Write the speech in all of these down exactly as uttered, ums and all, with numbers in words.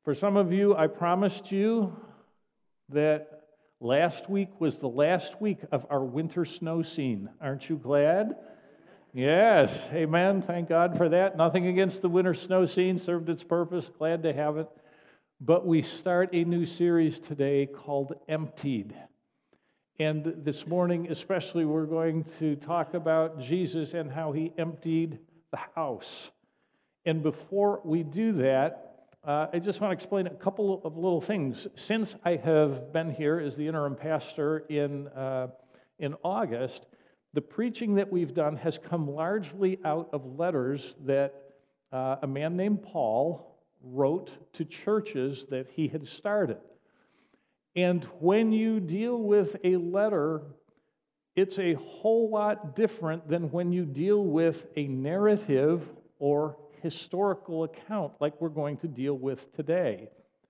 For some of you, I promised you that last week was the last week of our winter snow scene. Aren't you glad? Yes, amen. Thank God for that. Nothing against the winter snow scene, served its purpose. Glad to have it. But we start a new series today called Emptied. And this morning especially, we're going to talk about Jesus and how he emptied the house. And before we do that, uh, I just want to explain a couple of little things. Since I have been here as the interim pastor in, uh, in August, the preaching that we've done has come largely out of letters that uh, a man named Paul wrote to churches that he had started. And when you deal with a letter, it's a whole lot different than when you deal with a narrative or historical account like we're going to deal with today.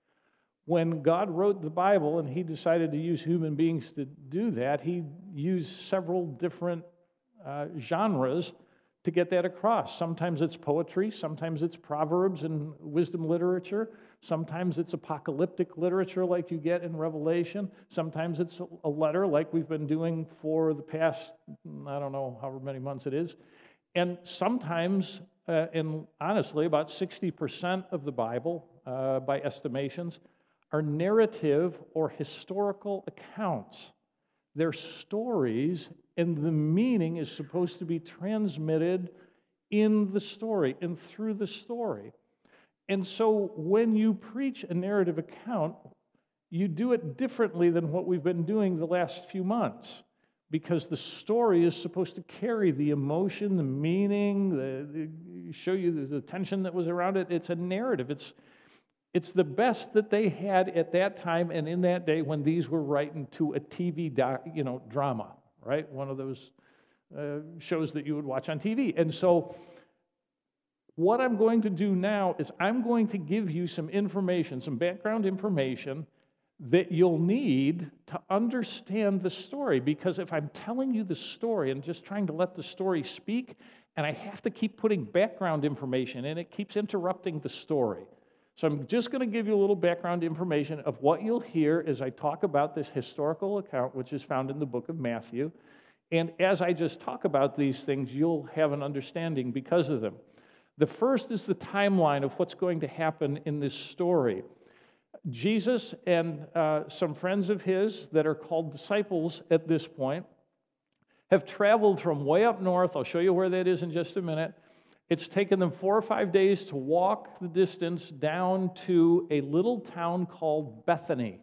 When God wrote the Bible and he decided to use human beings to do that, he used several different uh, genres to get that across. Sometimes it's poetry, sometimes it's proverbs and wisdom literature, sometimes it's apocalyptic literature like you get in Revelation, sometimes it's a letter like we've been doing for the past, I don't know, however many months it is, and sometimes, uh, and honestly, about sixty percent of the Bible, uh, by estimations, are narrative or historical accounts. They're stories, and the meaning is supposed to be transmitted in the story and through the story. And so when you preach a narrative account, you do it differently than what we've been doing the last few months, because the story is supposed to carry the emotion, the meaning, the, the show you the, the tension that was around it. It's a narrative. It's It's the best that they had at that time and in that day when these were writing to a T V doc, you know, drama, right? One of those uh, shows that you would watch on T V. And so what I'm going to do now is I'm going to give you some information, some background information that you'll need to understand the story. Because if I'm telling you the story and just trying to let the story speak, and I have to keep putting background information in, it keeps interrupting the story. So I'm just going to give you a little background information of what you'll hear as I talk about this historical account, which is found in the book of Matthew. And as I just talk about these things, you'll have an understanding because of them. The first is the timeline of what's going to happen in this story. Jesus and uh, some friends of his that are called disciples at this point have traveled from way up north. I'll show you where that is in just a minute. It's taken them four or five days to walk the distance down to a little town called Bethany.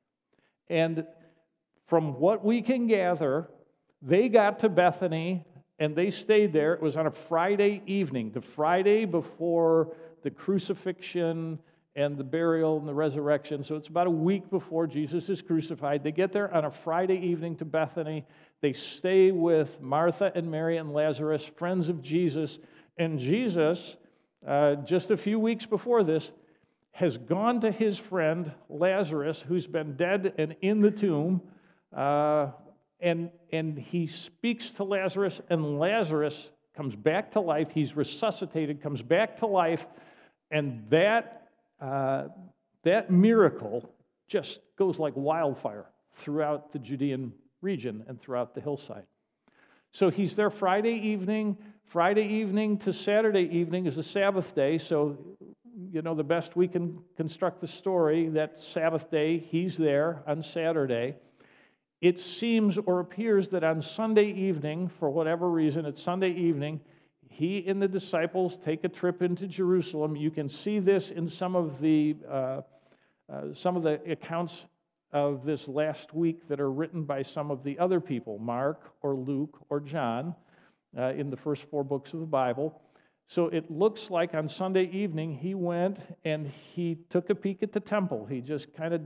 And from what we can gather, they got to Bethany and they stayed there. It was on a Friday evening, the Friday before the crucifixion and the burial and the resurrection. So it's about a week before Jesus is crucified. They get there on a Friday evening to Bethany. They stay with Martha and Mary and Lazarus, friends of Jesus. And Jesus, uh, just a few weeks before this, has gone to his friend Lazarus, who's been dead and in the tomb, uh, and, and he speaks to Lazarus, and Lazarus comes back to life. He's resuscitated, comes back to life, and that, uh, that miracle just goes like wildfire throughout the Judean region and throughout the hillside. So he's there Friday evening. Friday evening to Saturday evening is a Sabbath day, so, you know, the best we can construct the story, that Sabbath day, he's there on Saturday. It seems or appears that on Sunday evening, for whatever reason, it's Sunday evening, he and the disciples take a trip into Jerusalem. You can see this in some of the uh, uh, some of the accounts of this last week that are written by some of the other people, Mark or Luke or John, uh, in the first four books of the Bible. So it looks like on Sunday evening he went and he took a peek at the temple. He just kind of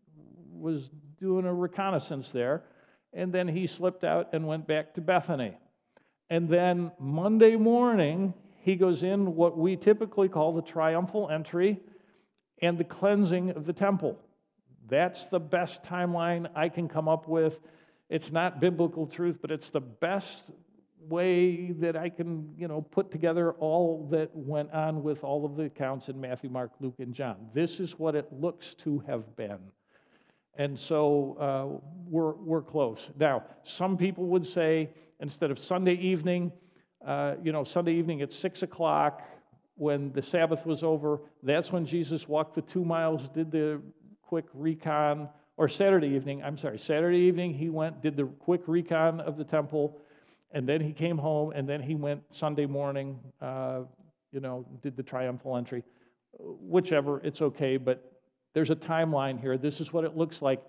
was doing a reconnaissance there, and then he slipped out and went back to Bethany. And then Monday morning, he goes in what we typically call the triumphal entry and the cleansing of the temple. That's the best timeline I can come up with. It's not biblical truth, but it's the best way that I can, you know, put together all that went on with all of the accounts in Matthew, Mark, Luke, and John. This is what it looks to have been. And so uh, we're, we're close. Now, some people would say, instead of Sunday evening, uh, you know, Sunday evening at six o'clock, when the Sabbath was over, that's when Jesus walked the two miles, did the quick recon, or Saturday evening, I'm sorry, Saturday evening, he went, did the quick recon of the temple, and then he came home, and then he went Sunday morning, uh, you know, did the triumphal entry. Whichever, it's okay, but there's a timeline here. This is what it looks like.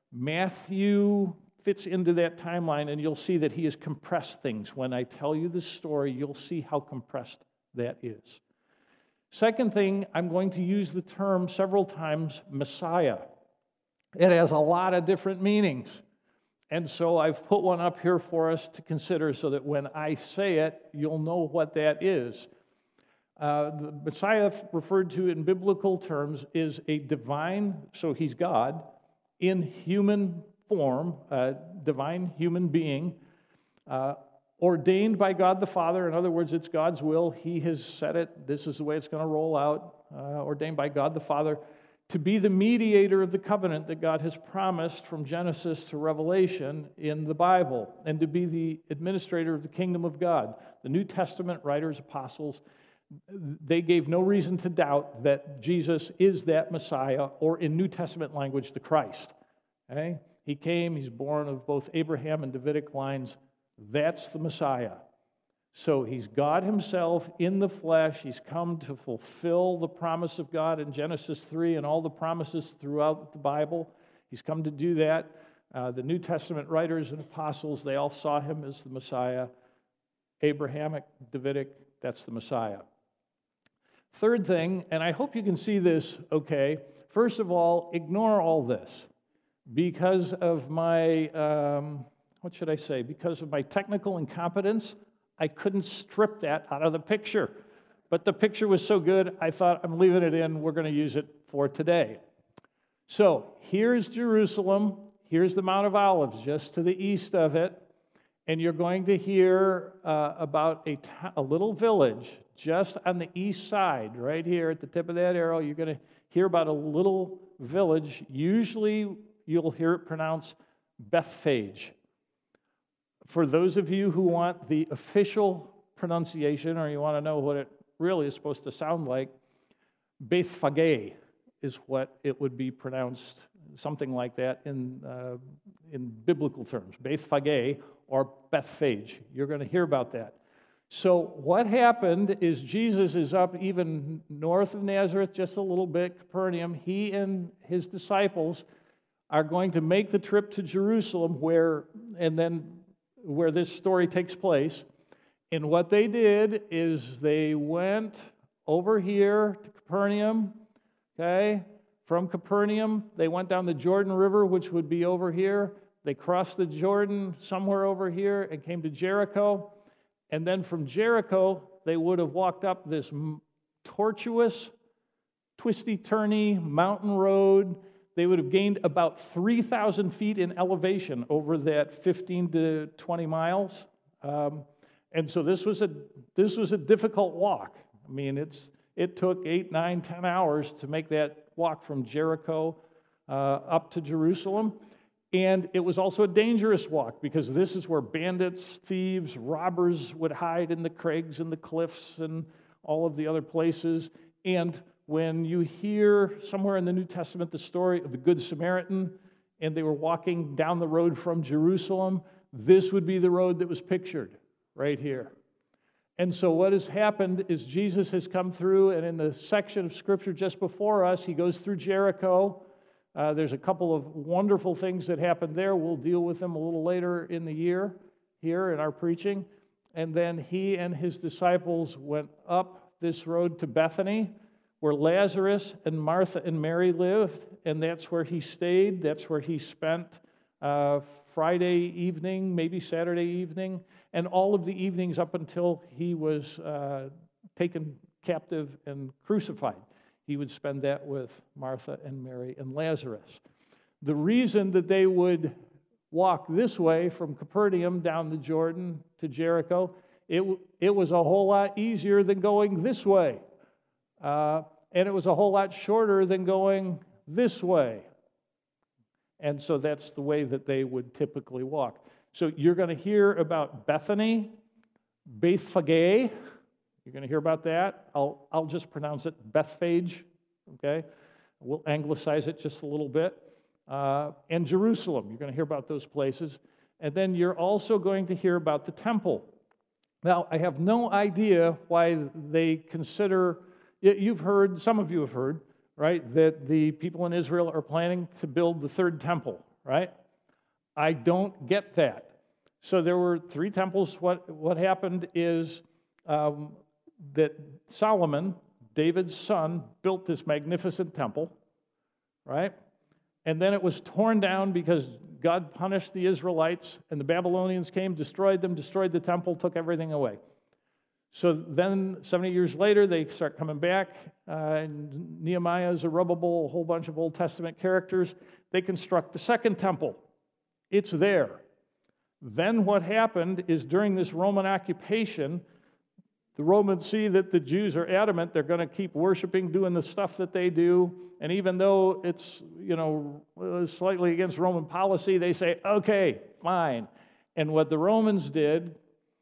Matthew fits into that timeline, and you'll see that he has compressed things. When I tell you this story, you'll see how compressed that is. Second thing, I'm going to use the term several times, Messiah. It has a lot of different meanings. And so I've put one up here for us to consider so that when I say it, you'll know what that is. Uh, the Messiah referred to in biblical terms is a divine, so he's God, in human form, a divine human being, uh, ordained by God the Father. In other words, it's God's will. He has said it. This is the way it's going to roll out. Uh, ordained by God the Father to be the mediator of the covenant that God has promised from Genesis to Revelation in the Bible, and to be the administrator of the kingdom of God. The New Testament writers, apostles, they gave no reason to doubt that Jesus is that Messiah, or in New Testament language, the Christ. Okay? He came, he's born of both Abraham and Davidic lines. That's the Messiah. So he's God himself in the flesh. He's come to fulfill the promise of God in Genesis three and all the promises throughout the Bible. He's come to do that. Uh, the New Testament writers and apostles, they all saw him as the Messiah. Abrahamic, Davidic, that's the Messiah. Third thing, and I hope you can see this okay, first of all, ignore all this. Because of my, um, what should I say, because of my technical incompetence, I couldn't strip that out of the picture. But the picture was so good, I thought, I'm leaving it in. We're going to use it for today. So here's Jerusalem. Here's the Mount of Olives, just to the east of it. And you're going to hear uh, about a, t- a little village just on the east side, right here at the tip of that arrow. You're going to hear about a little village. Usually you'll hear it pronounced Bethphage. For those of you who want the official pronunciation, or you want to know what it really is supposed to sound like, Bethphage is what it would be pronounced, something like that in uh, in biblical terms, Bethphage or Bethphage. You're going to hear about that. So what happened is Jesus is up even north of Nazareth, just a little bit, Capernaum. He and his disciples are going to make the trip to Jerusalem, where and then where this story takes place. And what they did is they went over here to Capernaum, okay? From Capernaum, they went down the Jordan River, which would be over here. They crossed the Jordan somewhere over here and came to Jericho. And then from Jericho, they would have walked up this tortuous, twisty-turny mountain road. They would have gained about three thousand feet in elevation over that fifteen to twenty miles. Um, and so this was a this was a difficult walk. I mean, it's it took eight, nine, ten hours to make that walk from Jericho uh, up to Jerusalem. And it was also a dangerous walk, because this is where bandits, thieves, robbers would hide in the crags and the cliffs and all of the other places. And when you hear somewhere in the New Testament the story of the Good Samaritan, and they were walking down the road from Jerusalem, this would be the road that was pictured right here. And so what has happened is Jesus has come through, and in the section of Scripture just before us, he goes through Jericho. Uh, there's a couple of wonderful things that happened there. We'll deal with them a little later in the year here in our preaching. And then he and his disciples went up this road to Bethany, where Lazarus and Martha and Mary lived, and that's where he stayed. That's where he spent uh, Friday evening, maybe Saturday evening, and all of the evenings up until he was uh, taken captive and crucified. He would spend that with Martha and Mary and Lazarus. The reason that they would walk this way from Capernaum down the Jordan to Jericho, it, it was a whole lot easier than going this way. Uh, and it was a whole lot shorter than going this way. And so that's the way that they would typically walk. So you're going to hear about Bethany, Bethphage. You're going to hear about that. I'll, I'll just pronounce it Bethphage, okay? We'll anglicize it just a little bit. Uh, and Jerusalem, you're going to hear about those places. And then you're also going to hear about the temple. Now, I have no idea why they consider, you've heard, some of you have heard, right, that the people in Israel are planning to build the third temple, right? I don't get that. So there were three temples. What, what happened is um, that Solomon, David's son, built this magnificent temple, right? And then it was torn down because God punished the Israelites, and the Babylonians came, destroyed them, destroyed the temple, took everything away. So then, seventy years later, they start coming back, uh, and Nehemiah, Zerubbabel, a whole bunch of Old Testament characters, they construct the second temple. It's there. Then what happened is during this Roman occupation, the Romans see that the Jews are adamant they're going to keep worshiping, doing the stuff that they do, and even though it's, you know, slightly against Roman policy, they say, okay, fine. And what the Romans did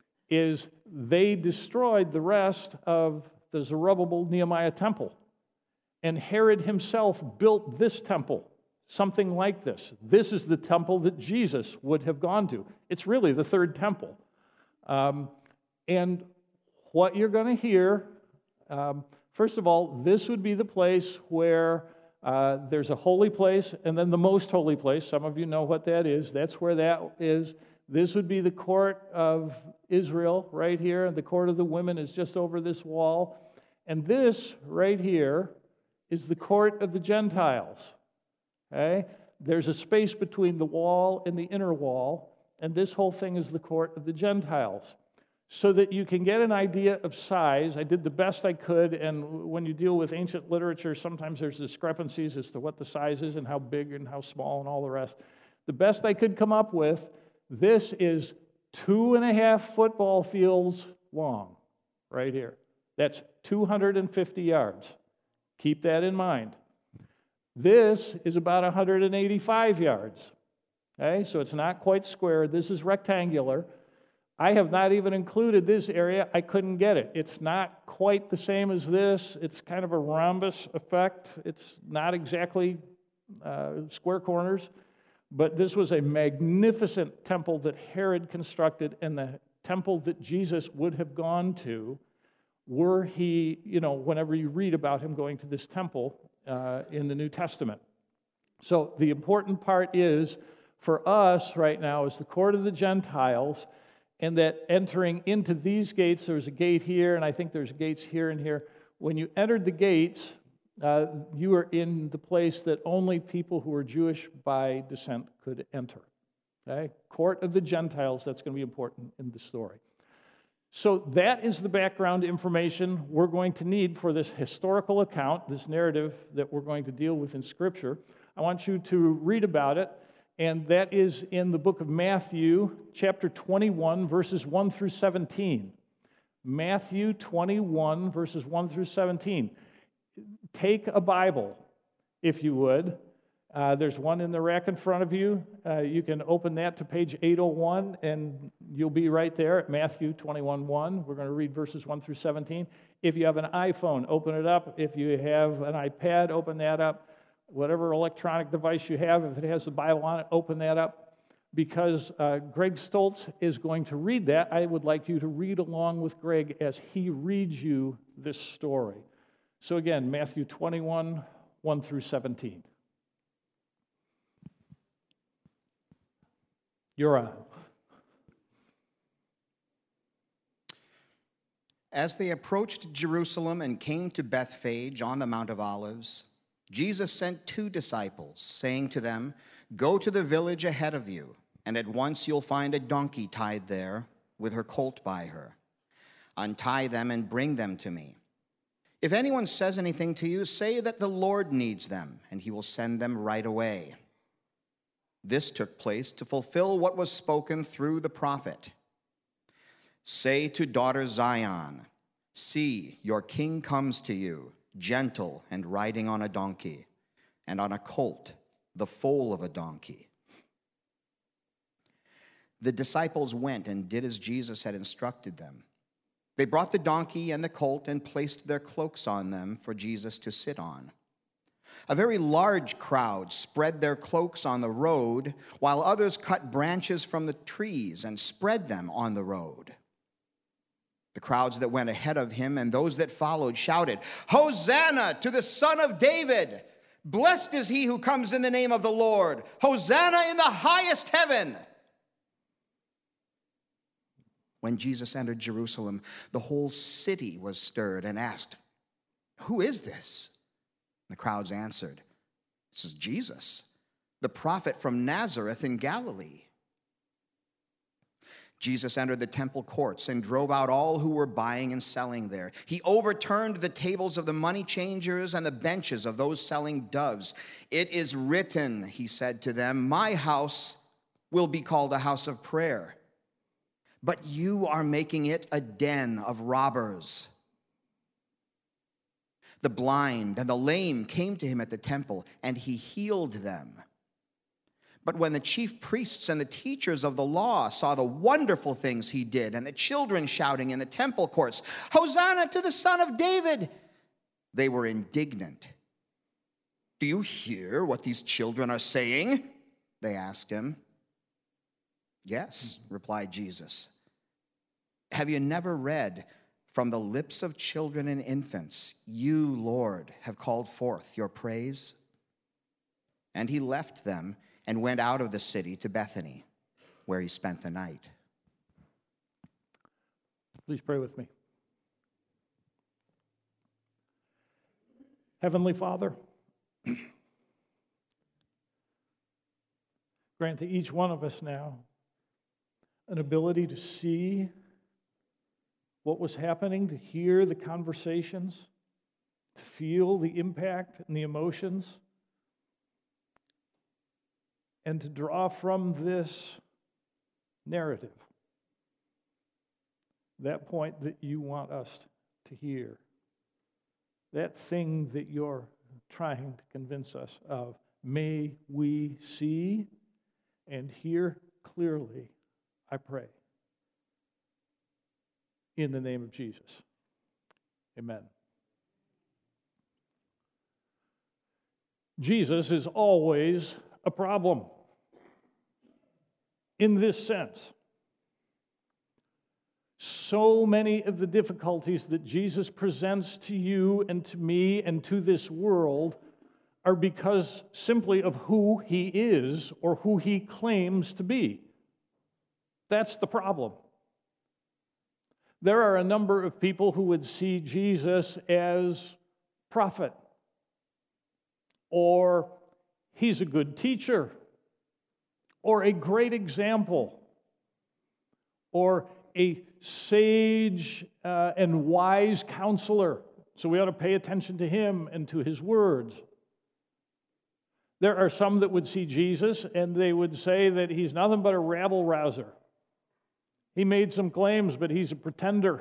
is they destroyed the rest of the Zerubbabel Nehemiah temple. And Herod himself built this temple, something like this. This is the temple that Jesus would have gone to. It's really the third temple. Um, and what you're going to hear, um, first of all, this would be the place where uh, there's a holy place and then the most holy place. Some of you know what that is. That's where that is. This would be the court of Israel right here. The court of the women is just over this wall. And this right here is the court of the Gentiles. Okay? There's a space between the wall and the inner wall, and this whole thing is the court of the Gentiles. So that you can get an idea of size, I did the best I could, and when you deal with ancient literature, sometimes there's discrepancies as to what the size is and how big and how small and all the rest. The best I could come up with, this is two and a half football fields long, right here. That's two hundred fifty yards. Keep that in mind. This is about one hundred eighty-five yards. Okay, so it's not quite square. This is rectangular. I have not even included this area. I couldn't get it. It's not quite the same as this. It's kind of a rhombus effect. It's not exactly uh, square corners. But this was a magnificent temple that Herod constructed, and the temple that Jesus would have gone to were he, you know, whenever you read about him going to this temple uh, in the New Testament. So the important part is, for us right now, is the court of the Gentiles, and that entering into these gates, there's a gate here, and I think there's gates here and here. When you entered the gates, uh, you were in the place that only people who were Jewish by descent could enter. Okay? Court of the Gentiles, that's going to be important in the story. So that is the background information we're going to need for this historical account, this narrative that we're going to deal with in Scripture. I want you to read about it. And that is in the book of Matthew, chapter twenty-one, verses one through seventeen. Matthew twenty-one, verses one through seventeen. Take a Bible, if you would. Uh, there's one in the rack in front of you. Uh, you can open that to page eight oh one, and you'll be right there at Matthew twenty-one one. We're going to read verses one through seventeen. If you have an iPhone, open it up. If you have an iPad, open that up. Whatever electronic device you have, if it has the Bible on it, open that up. Because uh, Greg Stoltz is going to read that, I would like you to read along with Greg as he reads you this story. So again, Matthew twenty-one, one through seventeen. You're on. As they approached Jerusalem and came to Bethphage on the Mount of Olives, Jesus sent two disciples, saying to them, "Go to the village ahead of you, and at once you'll find a donkey tied there, with her colt by her. Untie them and bring them to me. If anyone says anything to you, say that the Lord needs them, and he will send them right away." This took place to fulfill what was spoken through the prophet. Say to daughter Zion, see, your king comes to you, gentle and riding on a donkey, and on a colt, the foal of a donkey. The disciples went and did as Jesus had instructed them. They brought the donkey and the colt and placed their cloaks on them for Jesus to sit on. A very large crowd spread their cloaks on the road, while others cut branches from the trees and spread them on the road. The crowds that went ahead of him and those that followed shouted, Hosanna to the Son of David! Blessed is he who comes in the name of the Lord! Hosanna in the highest heaven! When Jesus entered Jerusalem, the whole city was stirred and asked, Who is this? The crowds answered, This is Jesus, the prophet from Nazareth in Galilee. Jesus entered the temple courts and drove out all who were buying and selling there. He overturned the tables of the money changers and the benches of those selling doves. It is written, he said to them, My house will be called a house of prayer, but you are making it a den of robbers. The blind and the lame came to him at the temple, and he healed them. But when the chief priests and the teachers of the law saw the wonderful things he did, and the children shouting in the temple courts, Hosanna to the Son of David, they were indignant. Do you hear what these children are saying? They asked him. Yes, replied Jesus. Have you never read, from the lips of children and infants, you, Lord, have called forth your praise? And he left them and went out of the city to Bethany, where he spent the night. Please pray with me. Heavenly Father, grant to each one of us now an ability to see what was happening, to hear the conversations, to feel the impact and the emotions, and to draw from this narrative that point that you want us to hear, that thing that you're trying to convince us of. May we see and hear clearly, I pray. In the name of Jesus. Amen. Jesus is always a problem. In this sense, so many of the difficulties that Jesus presents to you and to me and to this world are because simply of who he is or who he claims to be. That's the problem. There are a number of people who would see Jesus as prophet, or he's a good teacher, or a great example, or a sage uh, and wise counselor. So we ought to pay attention to him and to his words. There are some that would see Jesus and they would say that he's nothing but a rabble-rouser. He made some claims, but he's a pretender.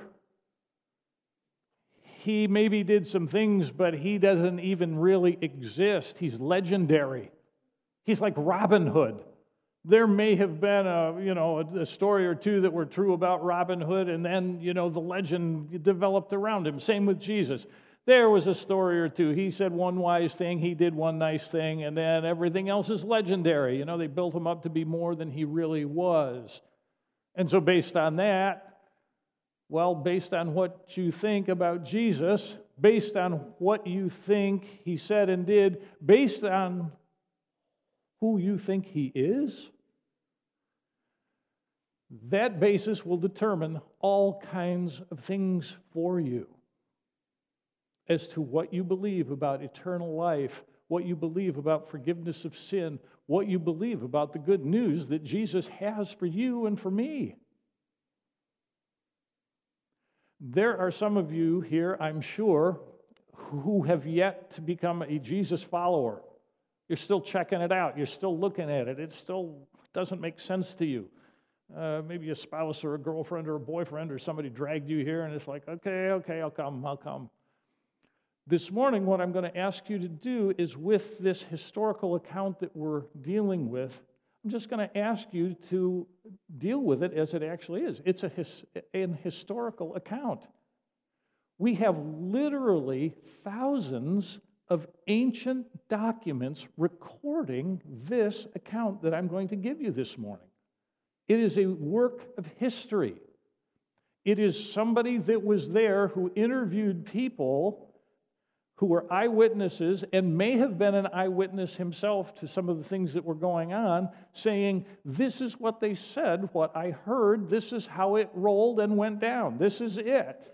He maybe did some things, but he doesn't even really exist. He's legendary. He's like Robin Hood. There may have been a, you know, a story or two that were true about Robin Hood, and then, you know, the legend developed around him. Same with Jesus. There was a story or two. He said one wise thing, he did one nice thing, and then everything else is legendary. You know, they built him up to be more than he really was. And so based on that, well, based on what you think about Jesus, based on what you think he said and did, based on who you think he is, that basis will determine all kinds of things for you as to what you believe about eternal life, what you believe about forgiveness of sin, what you believe about the good news that Jesus has for you and for me. There are some of you here, I'm sure, who have yet to become a Jesus follower. You're still checking it out. You're still looking at it. It still doesn't make sense to you. Uh, maybe a spouse or a girlfriend or a boyfriend or somebody dragged you here, and it's like, okay, okay, I'll come, I'll come. This morning, what I'm going to ask you to do is, with this historical account that we're dealing with, I'm just going to ask you to deal with it as it actually is. It's a his, an historical account. We have literally thousands of ancient documents recording this account that I'm going to give you this morning. It is a work of history. It is somebody that was there who interviewed people who were eyewitnesses and may have been an eyewitness himself to some of the things that were going on, saying, this is what they said, what I heard, this is how it rolled and went down. This is it.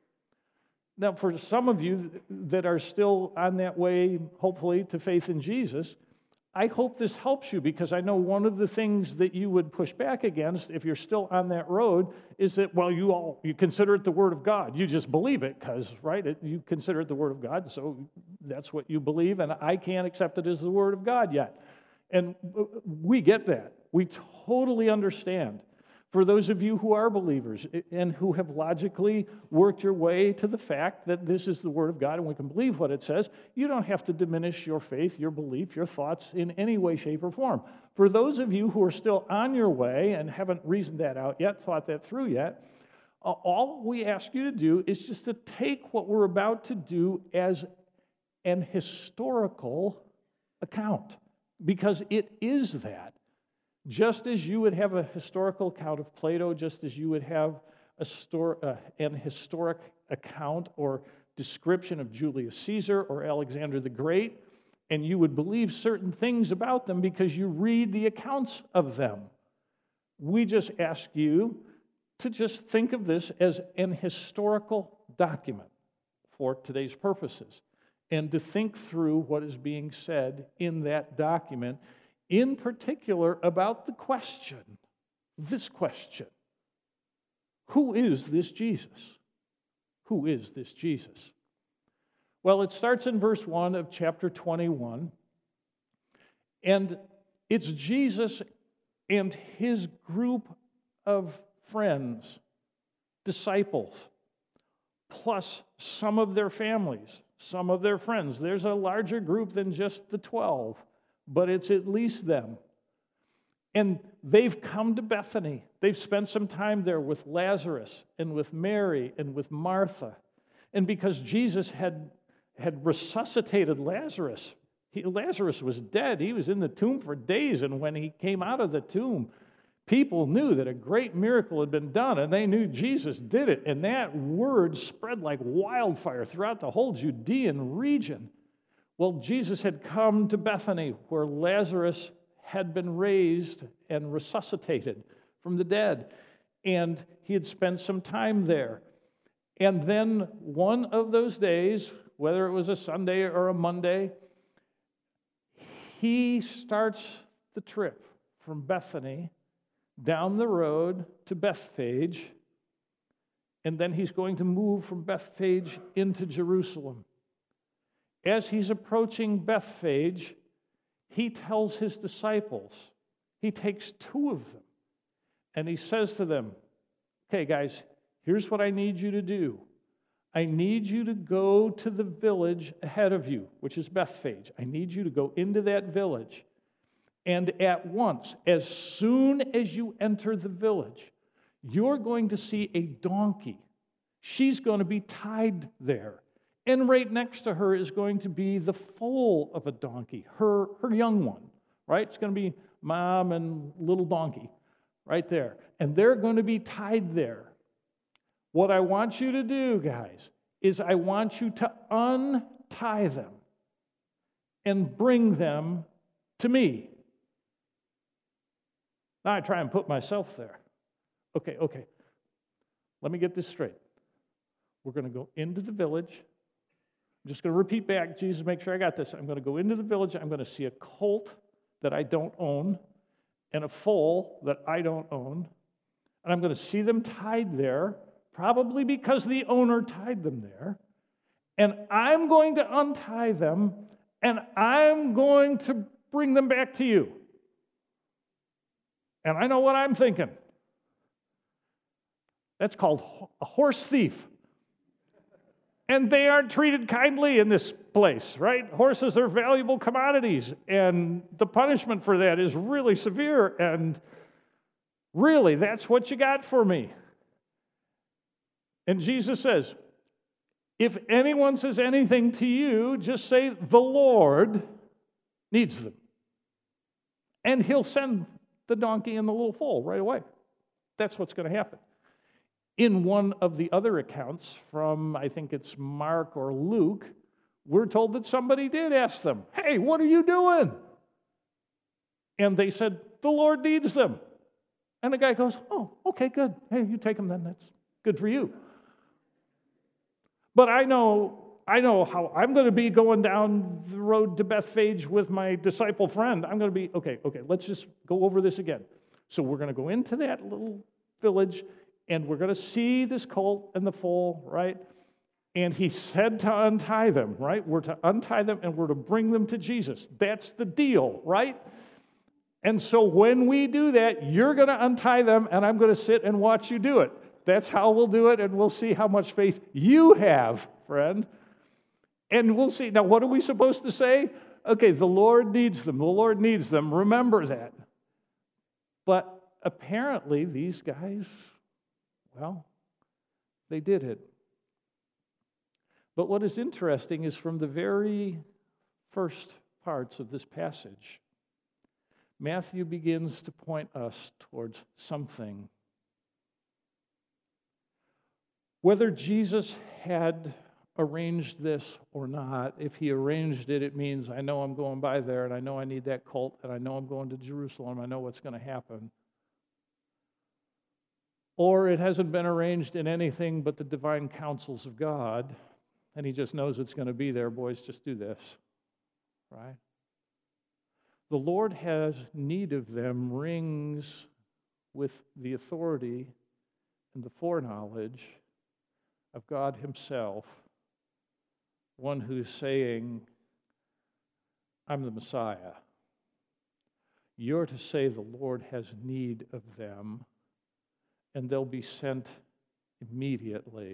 Now, for some of you that are still on that way, hopefully, to faith in Jesus, I hope this helps you, because I know one of the things that you would push back against if you're still on that road is that, well, you all, you consider it the Word of God. You just believe it because, right, it, you consider it the Word of God, so that's what you believe, and I can't accept it as the Word of God yet. And we get that. We totally understand. For those of you who are believers and who have logically worked your way to the fact that this is the Word of God and we can believe what it says, you don't have to diminish your faith, your belief, your thoughts in any way, shape, or form. For those of you who are still on your way and haven't reasoned that out yet, thought that through yet, all we ask you to do is just to take what we're about to do as an historical account, because it is that. Just as you would have a historical account of Plato, just as you would have a stor- uh, an historic account or description of Julius Caesar or Alexander the Great, and you would believe certain things about them because you read the accounts of them. We just ask you to just think of this as an historical document for today's purposes, and to think through what is being said in that document, in particular about the question, this question: who is this Jesus? Who is this Jesus? Well, it starts in verse one of chapter twenty-one, and it's Jesus and his group of friends, disciples, plus some of their families, some of their friends. There's a larger group than just the twelve. But it's at least them. And they've come to Bethany. They've spent some time there with Lazarus and with Mary and with Martha. And because Jesus had, had resuscitated Lazarus, he, Lazarus was dead. He was in the tomb for days. And when he came out of the tomb, people knew that a great miracle had been done, and they knew Jesus did it. And that word spread like wildfire throughout the whole Judean region. Well, Jesus had come to Bethany, where Lazarus had been raised and resuscitated from the dead, and he had spent some time there. And then one of those days, whether it was a Sunday or a Monday, he starts the trip from Bethany down the road to Bethphage, and then he's going to move from Bethphage into Jerusalem. As he's approaching Bethphage, he tells his disciples, he takes two of them, and he says to them, okay, guys, here's what I need you to do. I need you to go to the village ahead of you, which is Bethphage. I need you to go into that village, and at once, as soon as you enter the village, you're going to see a donkey. She's going to be tied there. And right next to her is going to be the foal of a donkey, her, her young one, right? It's going to be mom and little donkey right there. And they're going to be tied there. What I want you to do, guys, is I want you to untie them and bring them to me. Now I try and put myself there. Okay, okay. Let me get this straight. We're going to go into the village. I'm just going to repeat back, Jesus, make sure I got this. I'm going to go into the village. I'm going to see a colt that I don't own and a foal that I don't own. And I'm going to see them tied there, probably because the owner tied them there. And I'm going to untie them, and I'm going to bring them back to you. And I know what I'm thinking. That's called a horse thief. And they aren't treated kindly in this place, right? Horses are valuable commodities, and the punishment for that is really severe, and really, that's what you got for me. And Jesus says, if anyone says anything to you, just say, the Lord needs them. And he'll send the donkey and the little foal right away. That's what's going to happen. In one of the other accounts from, I think it's Mark or Luke, we're told that somebody did ask them, hey, what are you doing? And they said, the Lord needs them. And the guy goes, oh, okay, good. Hey, you take them then. That's good for you. But I know, I know how I'm going to be going down the road to Bethphage with my disciple friend. I'm going to be, okay, okay, let's just go over this again. So we're going to go into that little village, and we're going to see this colt and the foal, right? And he said to untie them, right? We're to untie them and we're to bring them to Jesus. That's the deal, right? And so when we do that, you're going to untie them and I'm going to sit and watch you do it. That's how we'll do it, and we'll see how much faith you have, friend. And we'll see. Now, what are we supposed to say? Okay, the Lord needs them. The Lord needs them. Remember that. But apparently, these guys, well, they did it. But what is interesting is from the very first parts of this passage, Matthew begins to point us towards something. Whether Jesus had arranged this or not, if he arranged it, it means I know I'm going by there, and I know I need that colt, and I know I'm going to Jerusalem. I know what's going to happen. Or it hasn't been arranged in anything but the divine counsels of God, and he just knows it's going to be there. Boys, just do this, right? The Lord has need of them rings with the authority and the foreknowledge of God himself, one who's saying, I'm the Messiah. You're to say the Lord has need of them, and they'll be sent immediately.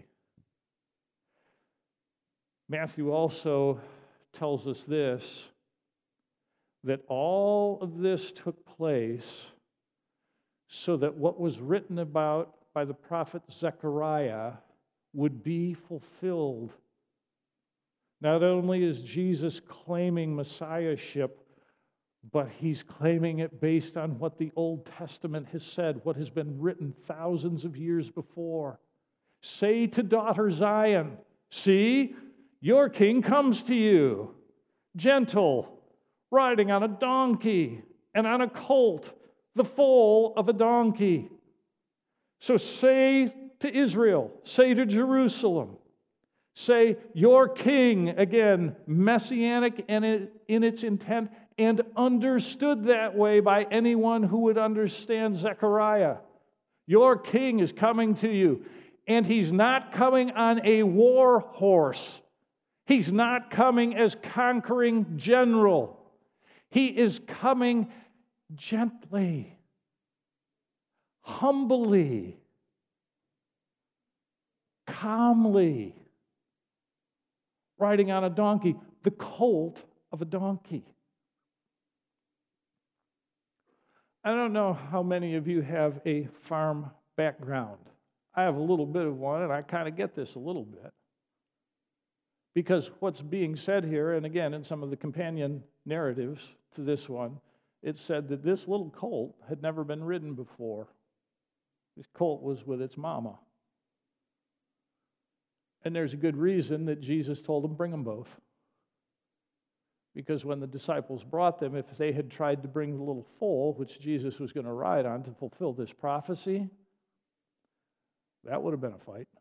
Matthew also tells us this, that all of this took place so that what was written about by the prophet Zechariah would be fulfilled. Not only is Jesus claiming messiahship, but he's claiming it based on what the Old Testament has said, what has been written thousands of years before. Say to daughter Zion, see, your king comes to you, gentle, riding on a donkey and on a colt, the foal of a donkey. So say to Israel, say to Jerusalem, say, your king, again, messianic in its intent, and understood that way by anyone who would understand Zechariah. Your king is coming to you, and he's not coming on a war horse. He's not coming as conquering general. He is coming gently, humbly, calmly, riding on a donkey, the colt of a donkey. I don't know how many of you have a farm background. I have a little bit of one, and I kind of get this a little bit. Because what's being said here, and again, in some of the companion narratives to this one, it said that this little colt had never been ridden before. This colt was with its mama. And there's a good reason that Jesus told them, bring them both. Because when the disciples brought them, if they had tried to bring the little foal, which Jesus was going to ride on to fulfill this prophecy, that would have been a fight.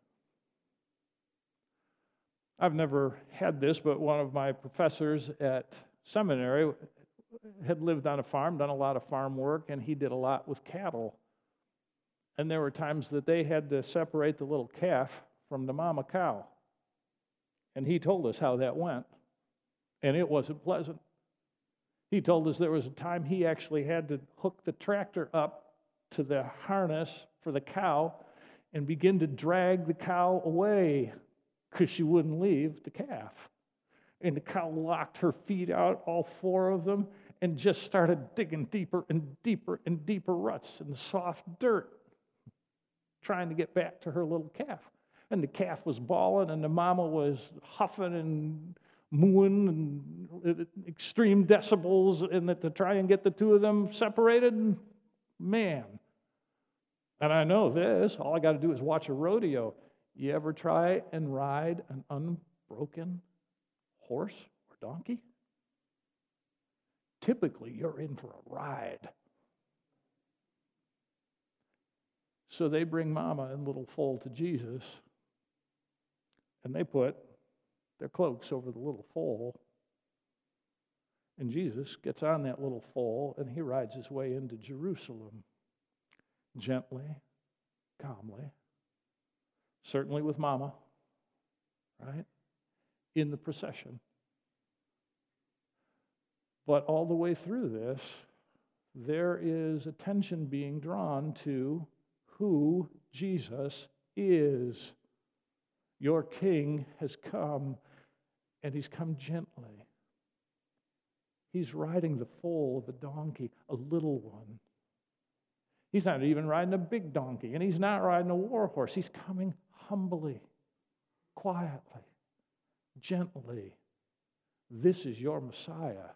I've never had this, but one of my professors at seminary had lived on a farm, done a lot of farm work, and he did a lot with cattle. And there were times that they had to separate the little calf from the mama cow. And he told us how that went. and it wasn't pleasant. He told us there was a time he actually had to hook the tractor up to the harness for the cow and begin to drag the cow away because she wouldn't leave the calf. And the cow locked her feet out, all four of them, and just started digging deeper and deeper and deeper ruts in the soft dirt, trying to get back to her little calf. And the calf was bawling, and the mama was huffing and mooing and at extreme decibels, and that to try and get the two of them separated, man. And I know this, all I got to do is watch a rodeo. You ever try and ride an unbroken horse or donkey? Typically, you're in for a ride. So they bring Mama and little foal to Jesus, and they put their cloaks over the little foal. And Jesus gets on that little foal, and he rides his way into Jerusalem, gently, calmly, certainly with Mama, right, in the procession. But all the way through this, there is attention being drawn to who Jesus is. Your King has come, and he's come gently. He's riding the foal of a donkey, a little one. He's not even riding a big donkey, and he's not riding a war horse. He's coming humbly, quietly, gently. This is your Messiah.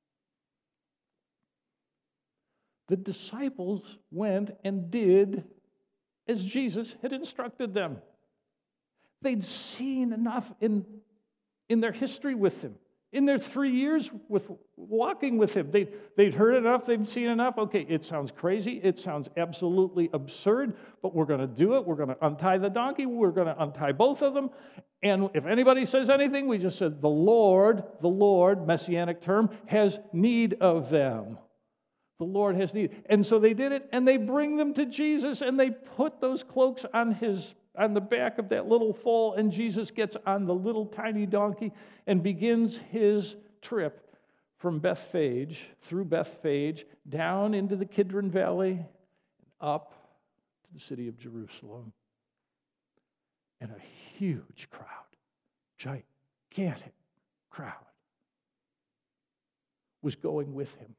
The disciples went and did as Jesus had instructed them. They'd seen enough in, in their history with him, in their three years with walking with him. They'd, they'd heard enough, they'd seen enough. Okay, it sounds crazy, it sounds absolutely absurd, but we're going to do it. We're going to untie the donkey, we're going to untie both of them. And if anybody says anything, we just said, the Lord, the Lord, messianic term, has need of them. The Lord has need. And so they did it, and they bring them to Jesus, and they put those cloaks on his on the back of that little foal, and Jesus gets on the little tiny donkey and begins his trip from Bethphage, through Bethphage, down into the Kidron Valley, up to the city of Jerusalem. And a huge crowd, gigantic crowd, was going with him.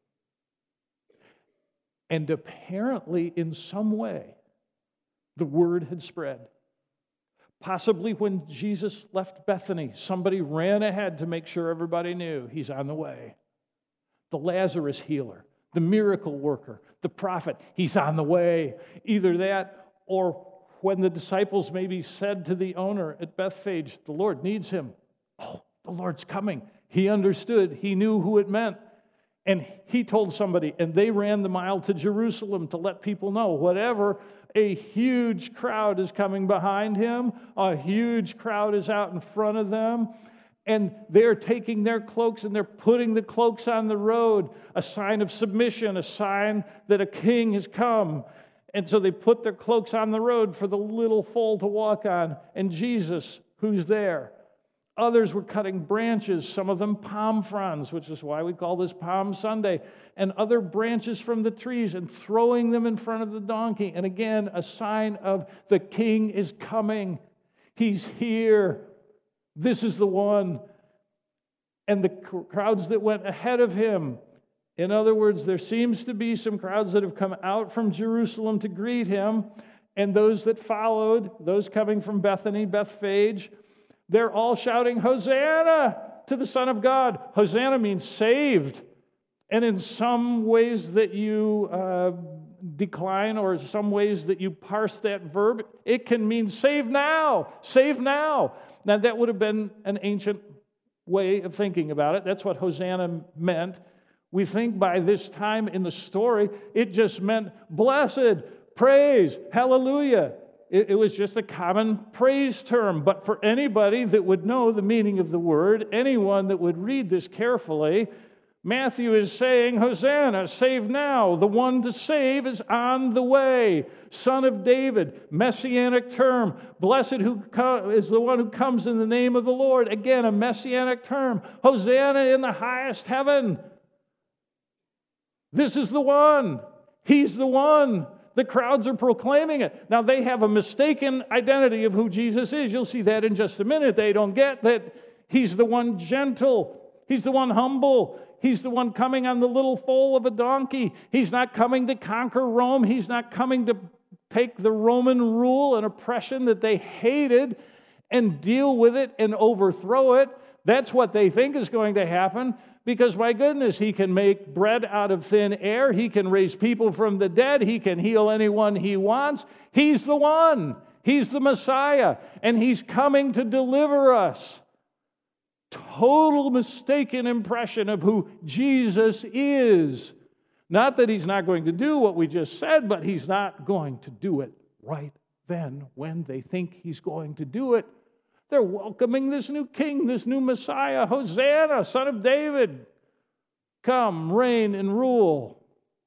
And apparently, in some way, the word had spread. Possibly when Jesus left Bethany, somebody ran ahead to make sure everybody knew he's on the way. The Lazarus healer, the miracle worker, the prophet, he's on the way. Either that, or when the disciples maybe said to the owner at Bethphage, the Lord needs him. Oh, the Lord's coming. He understood. He knew who it meant. And he told somebody, and they ran the mile to Jerusalem to let people know, whatever, a huge crowd is coming behind him, a huge crowd is out in front of them, and they're taking their cloaks and they're putting the cloaks on the road, a sign of submission, a sign that a king has come. And so they put their cloaks on the road for the little foal to walk on, and Jesus, who's there. Others were cutting branches, some of them palm fronds, which is why we call this Palm Sunday, and other branches from the trees and throwing them in front of the donkey. And again, a sign of the king is coming. He's here. This is the one. And the crowds that went ahead of him, in other words, there seems to be some crowds that have come out from Jerusalem to greet him, and those that followed, those coming from Bethany, Bethphage, they're all shouting, Hosanna to the Son of God. Hosanna means saved. And in some ways that you uh, decline, or some ways that you parse that verb, it can mean save now, save now. Now that would have been an ancient way of thinking about it. That's what Hosanna meant. We think by this time in the story, it just meant blessed, praise, hallelujah. It was just a common praise term. But for anybody that would know the meaning of the word, anyone that would read this carefully, Matthew is saying, Hosanna, save now. The one to save is on the way. Son of David, messianic term. Blessed who co- is the one who comes in the name of the Lord. Again, a messianic term. Hosanna in the highest heaven. This is the one. He's the one. The crowds are proclaiming it. Now, they have a mistaken identity of who Jesus is. You'll see that in just a minute. They don't get that he's the one gentle. He's the one humble. He's the one coming on the little foal of a donkey. He's not coming to conquer Rome. He's not coming to take the Roman rule and oppression that they hated and deal with it and overthrow it. That's what they think is going to happen. Because, my goodness, he can make bread out of thin air. He can raise people from the dead. He can heal anyone he wants. He's the one. He's the Messiah. And he's coming to deliver us. Total mistaken impression of who Jesus is. Not that he's not going to do what we just said, but he's not going to do it right then when they think he's going to do it. They're welcoming this new king, this new Messiah. Hosanna, son of David. Come, reign and rule.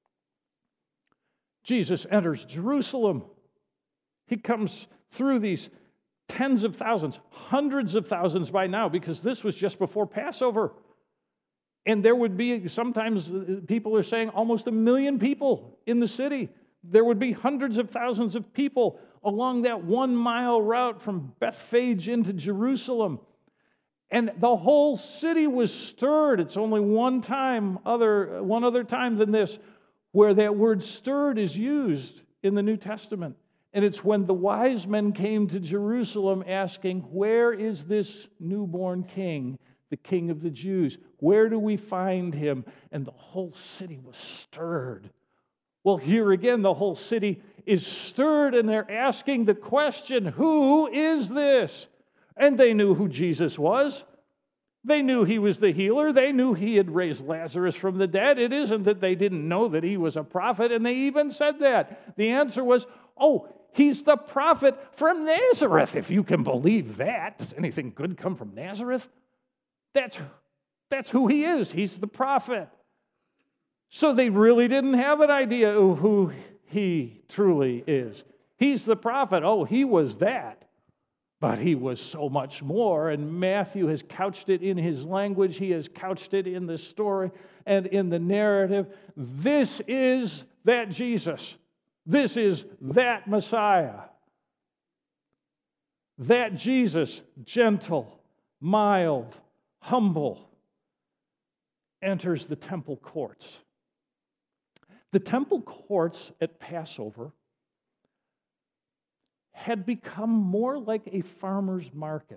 Jesus enters Jerusalem. He comes through these tens of thousands, hundreds of thousands by now, because this was just before Passover. And there would be, sometimes people are saying, almost a million people in the city. There would be hundreds of thousands of people along that one-mile route from Bethphage into Jerusalem. And the whole city was stirred. It's only one time, other one other time than this, where that word stirred is used in the New Testament. And it's when the wise men came to Jerusalem asking, where is this newborn king, the King of the Jews? Where do we find him? And the whole city was stirred. Well, here again, the whole city is stirred, and they're asking the question, who is this? And they knew who Jesus was. They knew he was the healer. They knew he had raised Lazarus from the dead. It isn't that they didn't know that he was a prophet, and they even said that. The answer was, oh, he's the prophet from Nazareth, if you can believe that. Does anything good come from Nazareth? That's, that's who he is. He's the prophet. So they really didn't have an idea of who he truly is. He's the prophet. Oh, he was that. But he was so much more. And Matthew has couched it in his language. He has couched it in the story and in the narrative. This is that Jesus. This is that Messiah. That Jesus, gentle, mild, humble, enters the temple courts. The temple courts at Passover had become more like a farmer's market.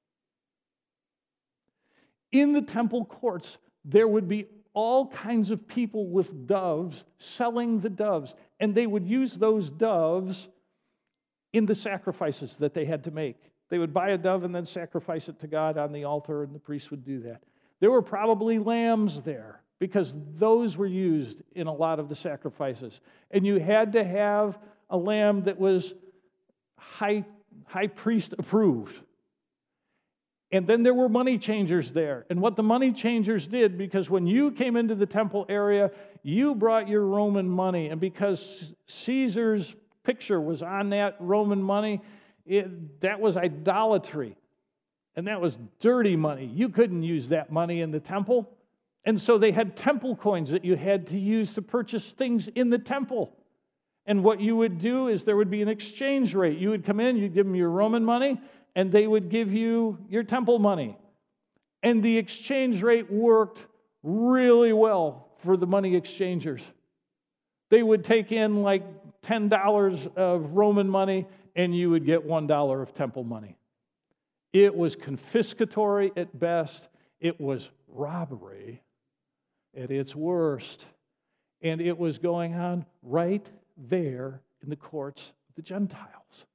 In the temple courts, there would be all kinds of people with doves selling the doves, and they would use those doves in the sacrifices that they had to make. They would buy a dove and then sacrifice it to God on the altar, and the priest would do that. There were probably lambs there, because those were used in a lot of the sacrifices. And you had to have a lamb that was high, high priest approved. And then there were money changers there. And what the money changers did, because when you came into the temple area, you brought your Roman money. And because Caesar's picture was on that Roman money, it, that was idolatry. And that was dirty money. You couldn't use that money in the temple. And so they had temple coins that you had to use to purchase things in the temple. And what you would do is there would be an exchange rate. You would come in, you'd give them your Roman money, and they would give you your temple money. And the exchange rate worked really well for the money exchangers. They would take in like ten dollars of Roman money, and you would get one dollar of temple money. It was confiscatory at best. It was robbery at its worst. And it was going on right there in the courts of the Gentiles.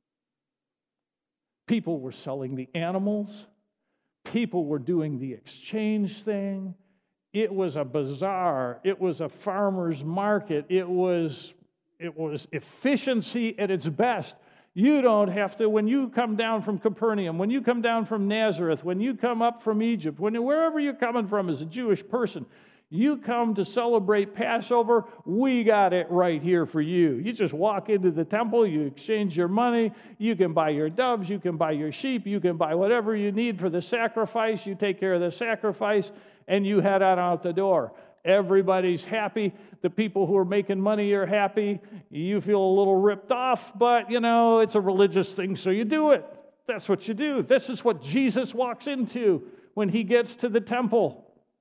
People were selling the animals. People were doing the exchange thing. It was a bazaar. It was a farmer's market. It was, it was efficiency at its best. You don't have to, when you come down from Capernaum, when you come down from Nazareth, when you come up from Egypt, when, wherever you're coming from as a Jewish person, You come to celebrate Passover, we got it right here for you. You just walk into the temple, you exchange your money, you can buy your doves, you can buy your sheep, you can buy whatever you need for the sacrifice, you take care of the sacrifice, and you head on out the door. Everybody's happy. The people who are making money are happy. You feel a little ripped off, but, you know, it's a religious thing, so you do it. That's what you do. This is what Jesus walks into when he gets to the temple.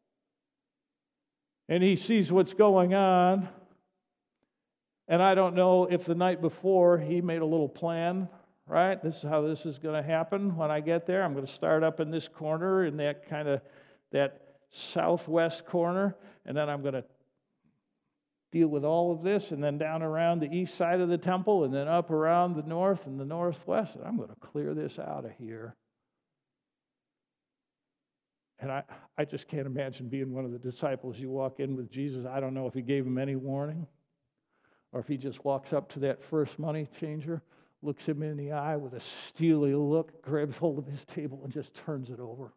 And he sees what's going on. And I don't know if the night before he made a little plan, right? This is how this is going to happen when I get there. I'm going to start up in this corner, in that kind of, that southwest corner, and then I'm going to deal with all of this, and then down around the east side of the temple, and then up around the north and the northwest, and I'm going to clear this out of here. And I, I just can't imagine being one of the disciples. You walk in with Jesus. I don't know if he gave him any warning, or if he just walks up to that first money changer, looks him in the eye with a steely look, grabs hold of his table, and just turns it over.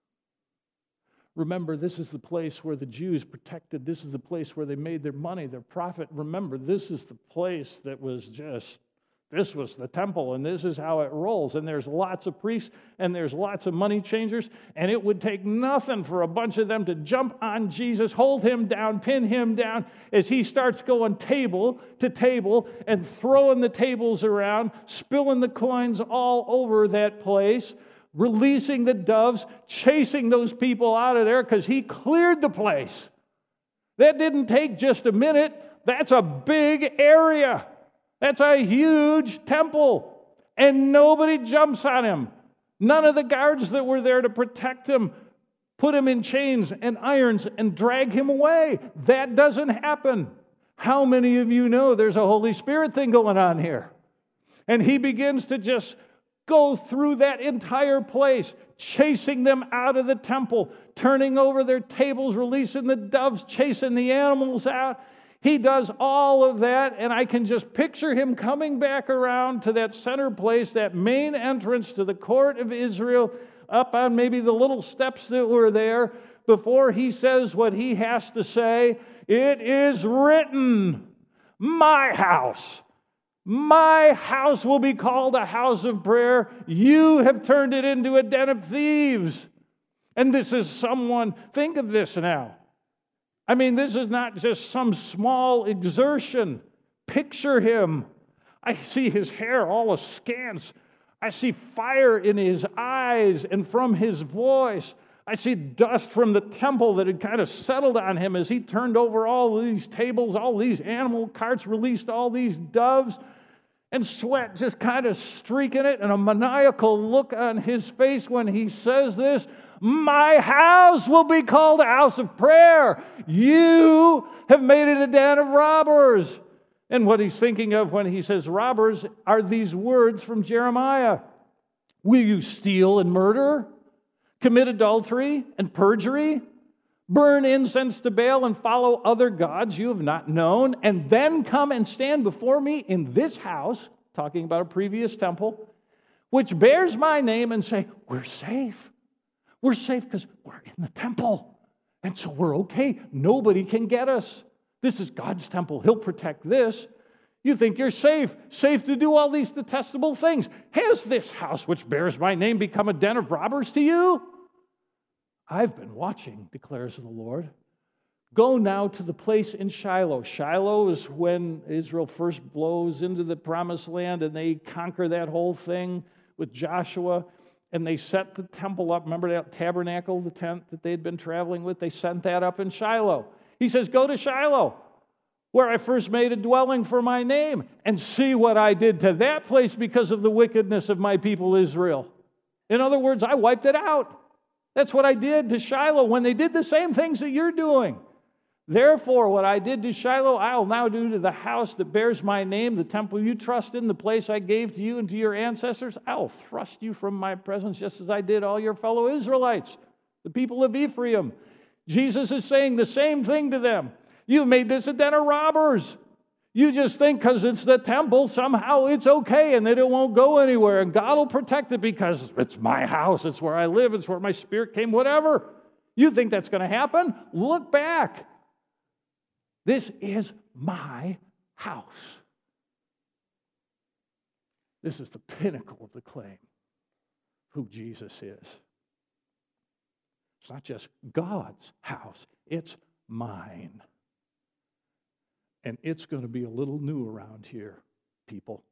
Remember, this is the place where the Jews protected. This is the place where they made their money, their profit. Remember, this is the place that was just, this was the temple, and this is how it rolls. And there's lots of priests, and there's lots of money changers, and it would take nothing for a bunch of them to jump on Jesus, hold him down, pin him down, as he starts going table to table and throwing the tables around, spilling the coins all over that place, releasing the doves, chasing those people out of there because he cleared the place. That didn't take just a minute. That's a big area. That's a huge temple. And nobody jumps on him. None of the guards that were there to protect him put him in chains and irons and drag him away. That doesn't happen. How many of you know there's a Holy Spirit thing going on here? And he begins to just go through that entire place, chasing them out of the temple, turning over their tables, releasing the doves, chasing the animals out. He does all of that, and I can just picture him coming back around to that center place, that main entrance to the court of Israel, up on maybe the little steps that were there, before he says what he has to say. It is written, my house. My house will be called a house of prayer. You have turned it into a den of thieves. And this is someone, think of this now. I mean, this is not just some small exertion. Picture him. I see his hair all askance. I see fire in his eyes and from his voice. I see dust from the temple that had kind of settled on him as he turned over all these tables, all these animal carts, released all these doves, and sweat just kind of streaking it, and a maniacal look on his face when he says this, my house will be called a house of prayer. You have made it a den of robbers. And what he's thinking of when he says robbers are these words from Jeremiah. Will you steal and murder? Commit adultery and perjury? Burn incense to Baal and follow other gods you have not known, and then come and stand before me in this house, talking about a previous temple, which bears my name, and say, we're safe. We're safe because we're in the temple. And so we're okay. Nobody can get us. This is God's temple. He'll protect this. You think you're safe, safe to do all these detestable things. Has this house which bears my name become a den of robbers to you? I've been watching, declares the Lord. Go now to the place in Shiloh. Shiloh is when Israel first blows into the promised land and they conquer that whole thing with Joshua, and they set the temple up. Remember that tabernacle, the tent that they'd been traveling with? They sent that up in Shiloh. He says, go to Shiloh, where I first made a dwelling for my name, and see what I did to that place because of the wickedness of my people Israel. In other words, I wiped it out. That's what I did to Shiloh when they did the same things that you're doing. Therefore, what I did to Shiloh, I'll now do to the house that bears my name, the temple you trust in, the place I gave to you and to your ancestors. I'll thrust you from my presence just as I did all your fellow Israelites, the people of Ephraim. Jesus is saying the same thing to them. You've made this a den of robbers. You just think because it's the temple, somehow it's okay and that it won't go anywhere. And God will protect it because it's my house. It's where I live. It's where my spirit came, whatever. You think that's going to happen? Look back. This is my house. This is the pinnacle of the claim, who Jesus is. It's not just God's house, it's mine. And it's going to be a little new around here, people.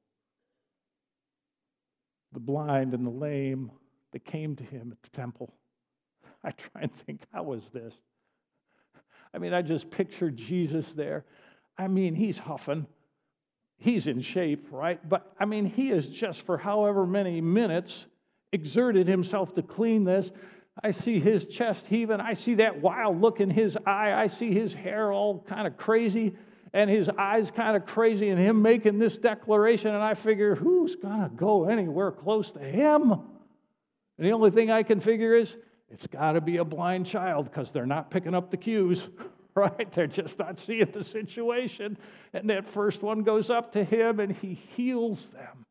The blind and the lame, they came to him at the temple. I try and think, how was this? I mean, I just picture Jesus there. I mean, he's huffing. He's in shape, right? But, I mean, he is just for however many minutes exerted himself to clean this. I see his chest heaving. I see that wild look in his eye. I see his hair all kind of crazy and his eyes kind of crazy and him making this declaration. And I figure, who's going to go anywhere close to him? And the only thing I can figure is, it's got to be a blind child because they're not picking up the cues, right? They're just not seeing the situation. And that first one goes up to him and he heals them.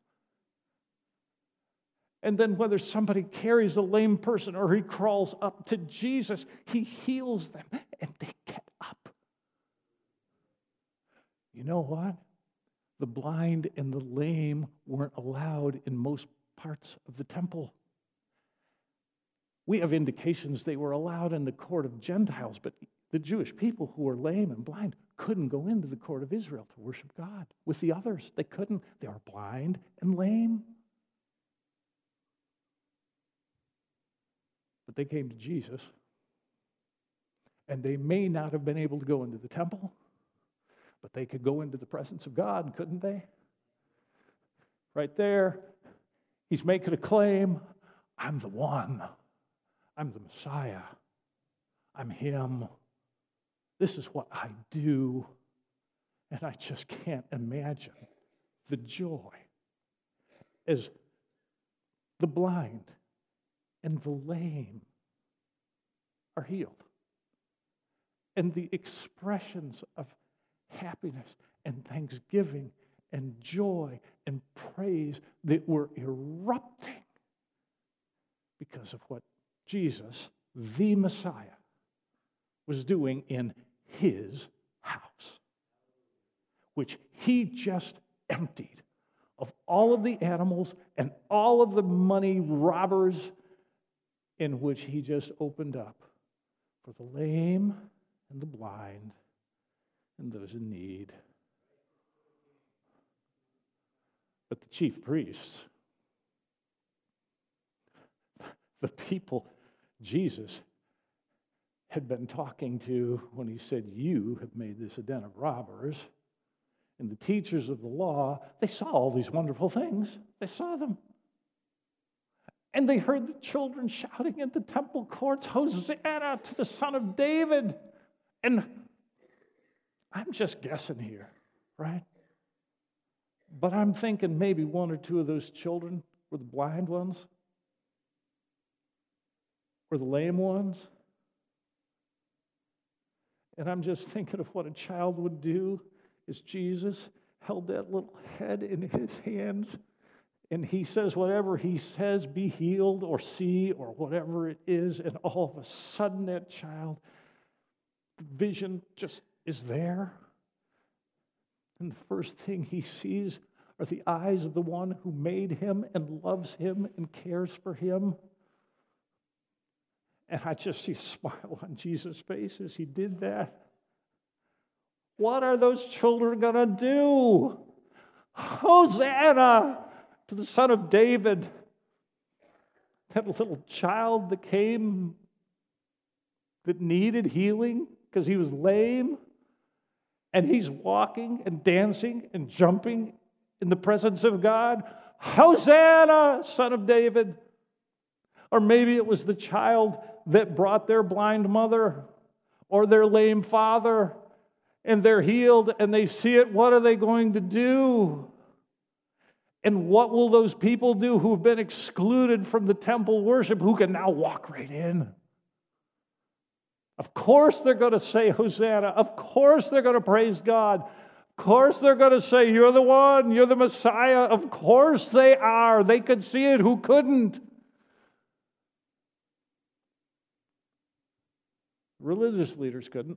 And then whether somebody carries a lame person or he crawls up to Jesus, he heals them and they get up. You know what? The blind and the lame weren't allowed in most parts of the temple. We have indications they were allowed in the court of Gentiles, but the Jewish people who were lame and blind couldn't go into the court of Israel to worship God with the others. They couldn't. They were blind and lame. But they came to Jesus, and they may not have been able to go into the temple, but they could go into the presence of God, couldn't they? Right there, he's making a claim. I'm the one. I'm the Messiah. I'm him. This is what I do. And I just can't imagine the joy as the blind and the lame are healed. And the expressions of happiness and thanksgiving and joy and praise that were erupting because of what Jesus, the Messiah, was doing in his house, which he just emptied of all of the animals and all of the money robbers, in which he just opened up for the lame and the blind and those in need. But the chief priests, the people Jesus had been talking to when he said, you have made this a den of robbers. And the teachers of the law, they saw all these wonderful things. They saw them. And they heard the children shouting in the temple courts, Hosanna to the Son of David. And I'm just guessing here, right? But I'm thinking maybe one or two of those children were the blind ones, or the lame ones. And I'm just thinking of what a child would do as Jesus held that little head in his hands, and he says whatever he says, be healed or see or whatever it is, and all of a sudden that child, the vision just is there. And the first thing he sees are the eyes of the one who made him and loves him and cares for him. And I just see a smile on Jesus' face as he did that. What are those children going to do? Hosanna to the Son of David. That little child that came that needed healing because he was lame. And he's walking and dancing and jumping in the presence of God. Hosanna, Son of David. Or maybe it was the child that brought their blind mother or their lame father, and they're healed and they see it. What are they going to do? And what will those people do who've been excluded from the temple worship, who can now walk right in? Of course they're going to say Hosanna. Of course they're going to praise God. Of course they're going to say, you're the one, you're the Messiah. Of course they are. They could see it. Who couldn't? Religious leaders couldn't.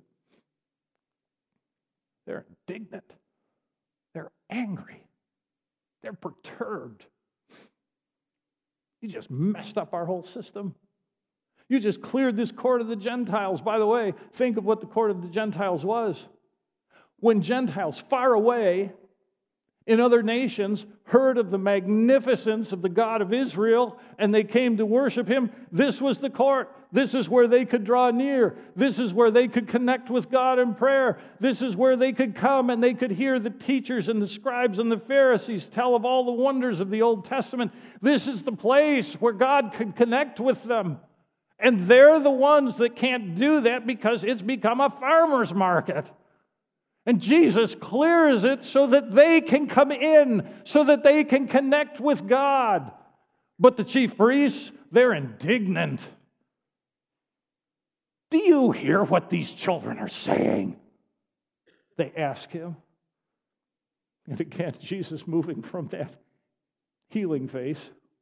They're indignant. They're angry. They're perturbed. You just messed up our whole system. You just cleared this court of the Gentiles. By the way, think of what the court of the Gentiles was. When Gentiles far away in other nations heard of the magnificence of the God of Israel and they came to worship Him, this was the court. This is where they could draw near. This is where they could connect with God in prayer. This is where they could come and they could hear the teachers and the scribes and the Pharisees tell of all the wonders of the Old Testament. This is the place where God could connect with them. And they're the ones that can't do that because it's become a farmer's market. And Jesus clears it so that they can come in, so that they can connect with God. But the chief priests, they're indignant. Do you hear what these children are saying? They ask him. And again, Jesus moving from that healing face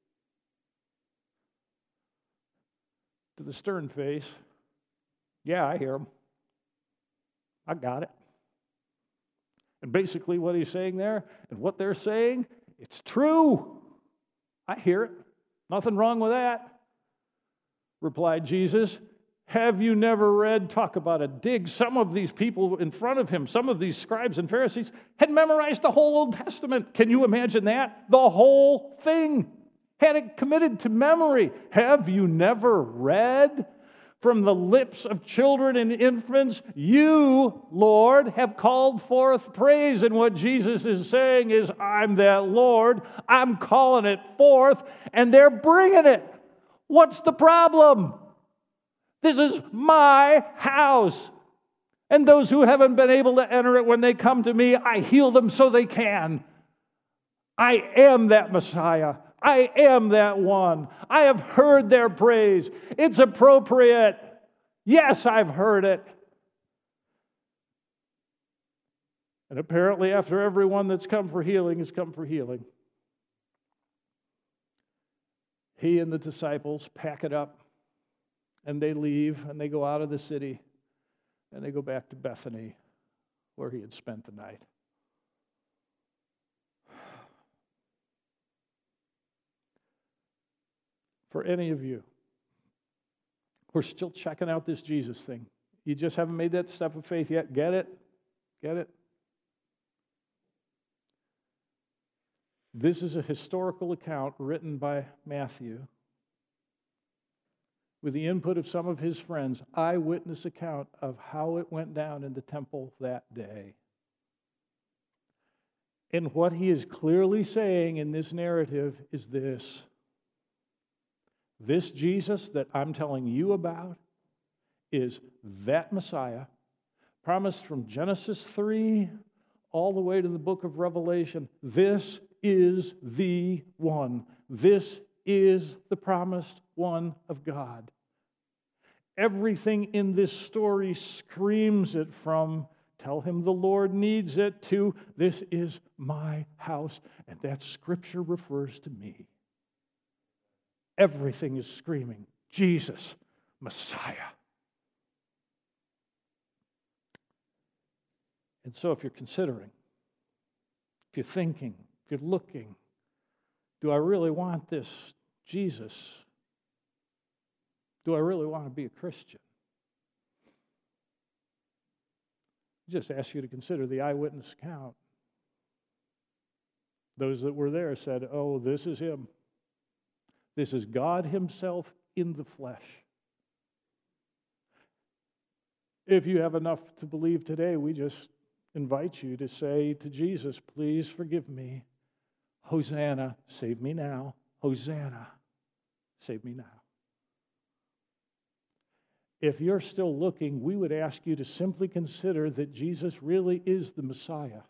to the stern face. Yeah, I hear them. I got it. And basically what he's saying there, and what they're saying, it's true. I hear it. Nothing wrong with that. Replied Jesus, have you never read, talk about a dig, some of these people in front of him, some of these scribes and Pharisees had memorized the whole Old Testament. Can you imagine that? The whole thing. Had it committed to memory. Have you never read? From the lips of children and infants, you, Lord, have called forth praise. And what Jesus is saying is, I'm that Lord. I'm calling it forth, and they're bringing it. What's the problem? This is my house. And those who haven't been able to enter it, when they come to me, I heal them so they can. I am that Messiah. I am that one. I have heard their praise. It's appropriate. Yes, I've heard it. And apparently, after everyone that's come for healing has come for healing, he and the disciples pack it up, and they leave, and they go out of the city, and they go back to Bethany, where he had spent the night. For any of you who are still checking out this Jesus thing, you just haven't made that step of faith yet, get it? Get it? This is a historical account written by Matthew with the input of some of his friends, eyewitness account of how it went down in the temple that day. And what he is clearly saying in this narrative is this. This Jesus that I'm telling you about is that Messiah, promised from Genesis three all the way to the book of Revelation. This is the one. This is the promised one of God. Everything in this story screams it from, tell him the Lord needs it, to this is my house. And that scripture refers to me. Everything is screaming, Jesus, Messiah. And so if you're considering, if you're thinking, if you're looking, do I really want this Jesus? Do I really want to be a Christian? I just ask you to consider the eyewitness account. Those that were there said, oh, this is him. This is God himself in the flesh. If you have enough to believe today, we just invite you to say to Jesus, please forgive me. Hosanna, save me now. Hosanna, save me now. If you're still looking, we would ask you to simply consider that Jesus really is the Messiah.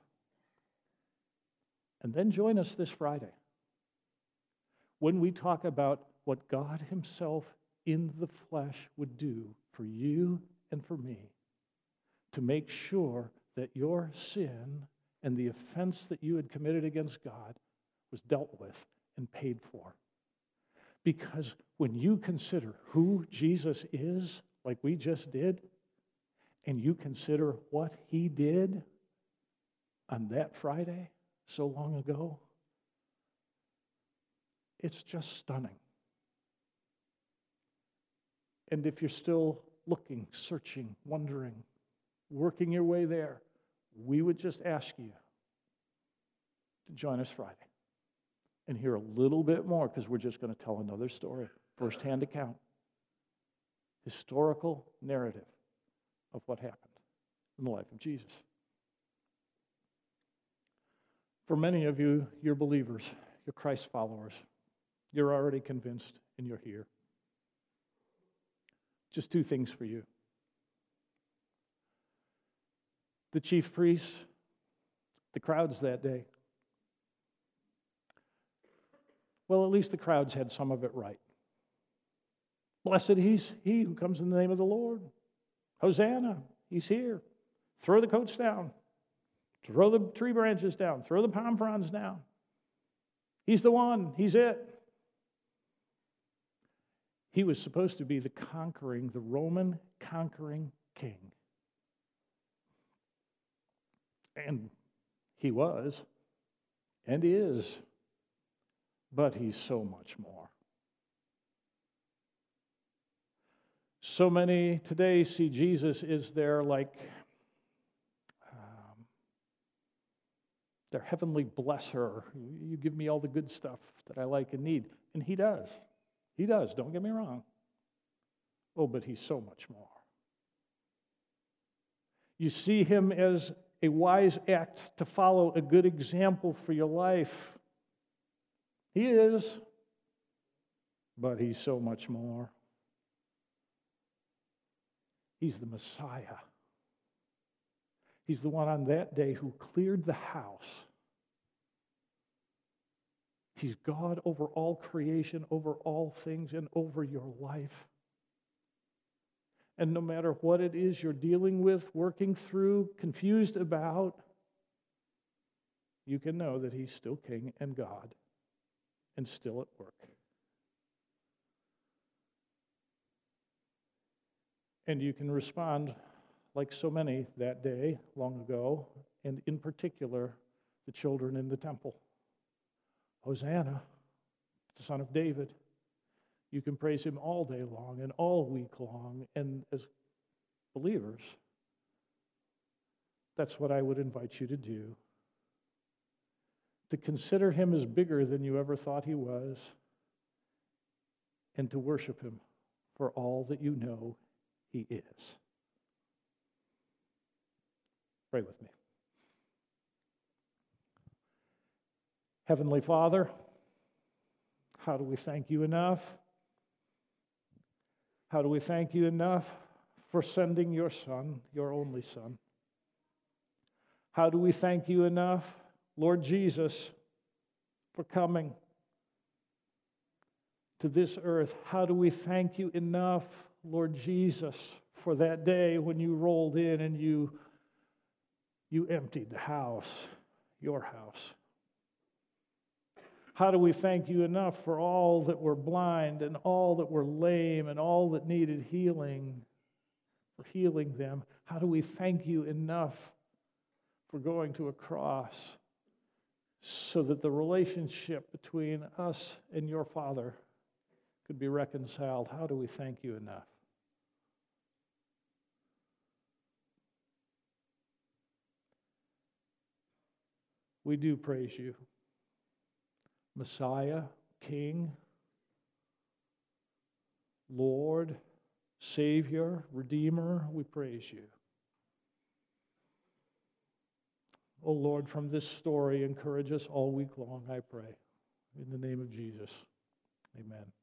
And then join us this Friday when we talk about what God himself in the flesh would do for you and for me to make sure that your sin and the offense that you had committed against God was dealt with and paid for. Because when you consider who Jesus is, like we just did, and you consider what he did on that Friday so long ago, it's just stunning. And if you're still looking, searching, wondering, working your way there, we would just ask you to join us Friday and hear a little bit more, because we're just going to tell another story, firsthand account, historical narrative of what happened in the life of Jesus. For many of you, you're believers, you're Christ followers. You're already convinced and you're here. Just two things for you. The chief priests, the crowds that day. Well, at least the crowds had some of it right. Blessed he's he who comes in the name of the Lord. Hosanna, he's here. Throw the coats down. Throw the tree branches down. Throw the palm fronds down. He's the one. He's it. He was supposed to be the conquering, the Roman conquering king. And he was, and is, but he's so much more. So many today see Jesus as their, like, um, their heavenly blesser. You give me all the good stuff that I like and need. And he does. He does, don't get me wrong. Oh, but he's so much more. You see him as a wise act to follow, a good example for your life. He is, but he's so much more. He's the Messiah. He's the one on that day who cleared the house. He's God over all creation, over all things, and over your life. And no matter what it is you're dealing with, working through, confused about, you can know that he's still King and God and still at work. And you can respond like so many that day, long ago, and in particular, the children in the temple. Hosanna, the Son of David. You can praise him all day long and all week long. And as believers, that's what I would invite you to do. To consider him as bigger than you ever thought he was, and to worship him for all that you know he is. Pray with me. Heavenly Father, how do we thank you enough? How do we thank you enough for sending your Son, your only Son? How do we thank you enough, Lord Jesus, for coming to this earth? How do we thank you enough, Lord Jesus, for that day when you rolled in and you, you emptied the house, your house? How do we thank you enough for all that were blind and all that were lame and all that needed healing, for healing them? How do we thank you enough for going to a cross so that the relationship between us and your Father could be reconciled? How do we thank you enough? We do praise you. Messiah, King, Lord, Savior, Redeemer, we praise you. Oh Lord, from this story, encourage us all week long, I pray. In the name of Jesus, amen.